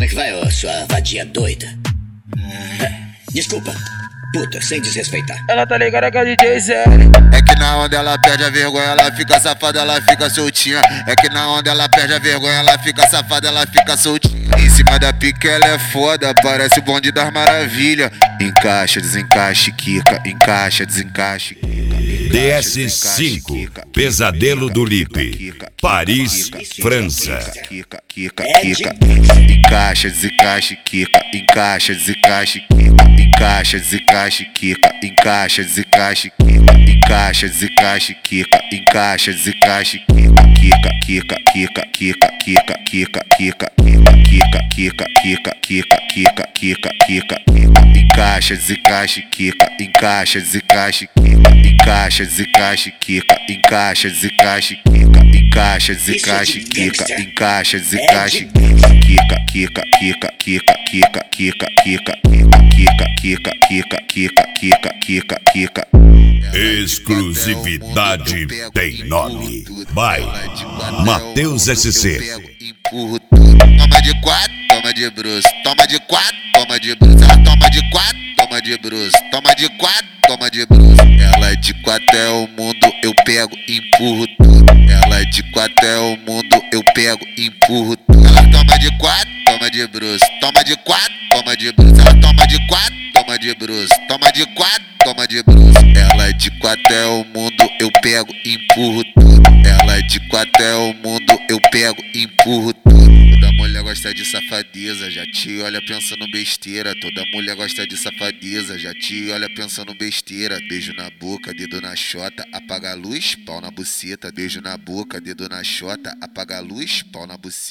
Como é que vai, ô, sua vadia doida? Desculpa, puta, sem desrespeitar. Ela tá ligada com a DJ Zé. É que na onda ela perde a vergonha, ela fica safada, ela fica soltinha. É que na onda ela perde a vergonha, ela fica safada, ela fica soltinha. Em cima da pica ela é foda, parece o bonde das maravilhas. Encaixa, desencaixe, quica, encaixa, desencaixe, quica. DS5, Pesadelo do Lipe, Paris, França. Quica, quica, quica. Encaixa, desencaixe, quica, encaixa, desencaixe, quica. Encaixa, desencaixe, quica, encaixa, desencaixe, quica. Encaixa, desencaixe, quica, encaixa, desencaixe, quica. Quica, quica, quica, quica, quica, quica, quica, quica, quica, quica, quica, quica, quica, quica, quica. Encaixa, desencaixe, quica, encaixa, desencaixe, quica. Encaixa, desencaixe, quica, encaixa, desencaixe, quica. Encaixa, desencaixe, quica, encaixa, desencaixe, quica, quica, quica, quica, quica, quica, quica, quica, quica, quica, quica, quica, quica, quica. Exclusividade tem nome. By Matheus SC. Empurro tudo. Toma de quatro, toma de bruxo. Toma de quatro, toma de bruxo. Ela toma de quatro, toma de bruxo. Toma de quatro, toma de bruxo. Ela de quatro é o mundo, eu pego, empurro tudo. Ela de quatro é o mundo, eu pego, empurro tudo. Ela toma de quatro, toma de bruxo. Toma de quatro, toma de bruxo. Ela toma de quatro, toma de bruxo. Toma de quatro, toma de bruxo. Ela de quatro é o mundo, eu pego, empurro tudo. Ela de quatro é o mundo, eu pego, empurro tudo. Toda mulher gosta de safadeza, já te olha pensando besteira. Toda mulher gosta de safadeza, já te olha pensando besteira. Beijo na boca, dedo na chota, apaga a luz, pau na buceta. Beijo na boca, dedo na chota, apaga a luz, pau na buceta.